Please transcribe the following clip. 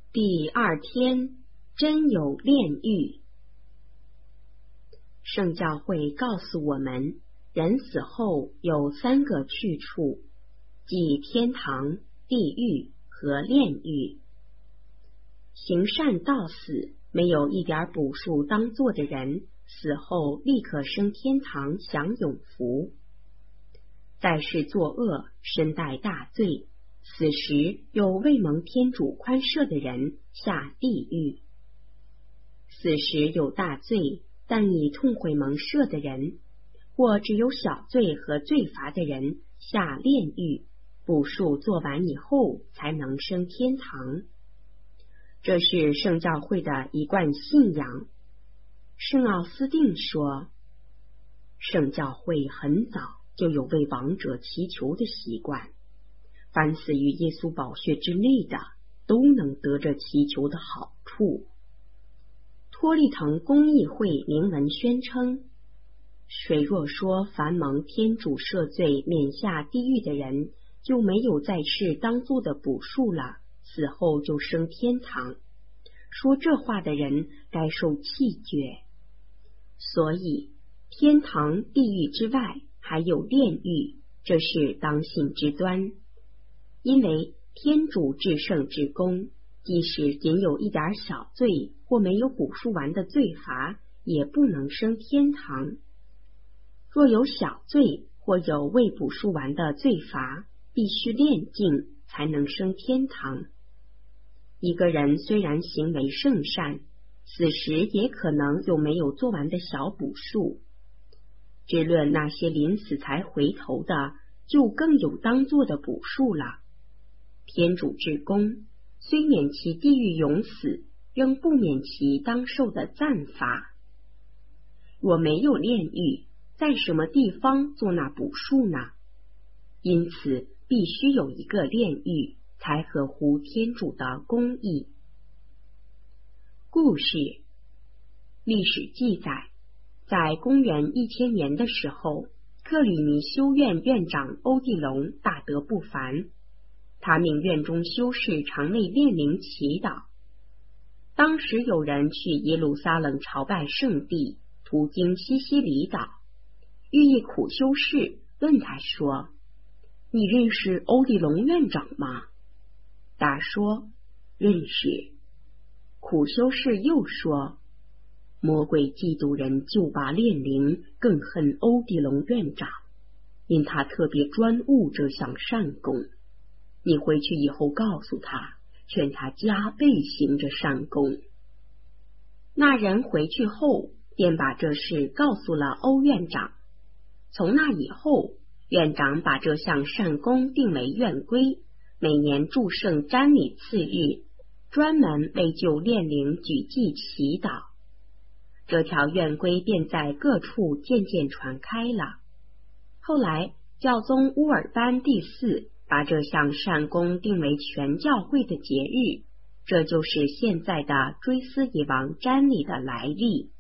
第2天，真有炼狱。圣教会告诉我们，人死后有3个去处，即天堂、地狱和炼狱。行善到死，没有一点补数当做的人，死后立刻升天堂享永福。在世作恶，身带大罪，死时有未蒙天主宽赦的人下地狱。死时有大罪，但已痛悔蒙赦的人，或只有小罪和罪罚的人下炼狱，补数做完以后才能升天堂。这是圣教会的一贯信仰。圣奥斯定说，圣教会很早就有为亡者祈求的习惯，凡死于耶稣宝血之内的，都能得着祈求的好处。托利腾公益会明文宣称，谁若说凡蒙天主赦罪免下地狱的人，就没有在世当做的补数了，死后就升天堂，说这话的人该受弃绝。所以天堂、地狱之外还有炼狱，这是当信之端。因为天主至圣至公，即使仅有一点小罪或没有补数完的罪罚，也不能升天堂。若有小罪或有未补数完的罪罚，必须炼净才能升天堂。一个人虽然行为圣善，死时也可能有没有做完的小补数。只论那些临死才回头的，就更有当做的补数了。天主至公，虽免其地狱永死，仍不免其当受的赞罚。若没有炼狱，在什么地方做那补数呢？因此必须有一个炼狱，才合乎天主的公义。故事历史记载，在公元1000年的时候，克里尼修院院长欧蒂龙大德不凡，他命院中修士常内炼灵祈祷。当时有人去耶路撒冷朝拜圣地，途经西西里岛，遇一苦修士，问他说：“你认识欧蒂龙院长吗？”答说：“认识。”苦修士又说：“魔鬼嫉妒人就拔炼灵，更恨欧蒂龙院长，因他特别专务这项善功。你回去以后告诉他，劝他加倍行这善功。”那人回去后，便把这事告诉了欧院长。从那以后，院长把这项善功定为院规，每年祝圣瞻礼次日，专门为救炼灵举祭祈祷。这条院规便在各处渐渐传开了。后来教宗乌尔班第4把这项善功定为全教会的节日，这就是现在的追思野王瞻礼的来历。